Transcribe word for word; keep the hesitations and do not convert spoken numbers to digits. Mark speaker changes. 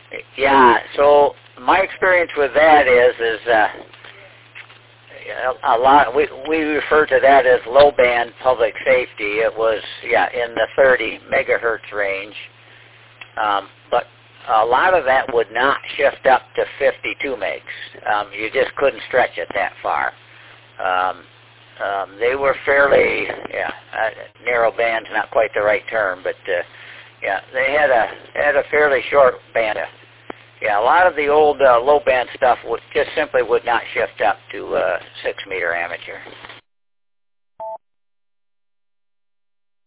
Speaker 1: Yeah, so my experience with that is is uh, a lot. We we refer to that as low band public safety. It was yeah in the thirty megahertz range, um, but a lot of that would not shift up to fifty-two megs. Um, you just couldn't stretch it that far. Um, um, they were fairly yeah uh, narrow bands, not quite the right term, but uh, yeah they had a had a fairly short band. Yeah, a lot of the old uh, low band stuff would just simply would not shift up to uh, six meter amateur.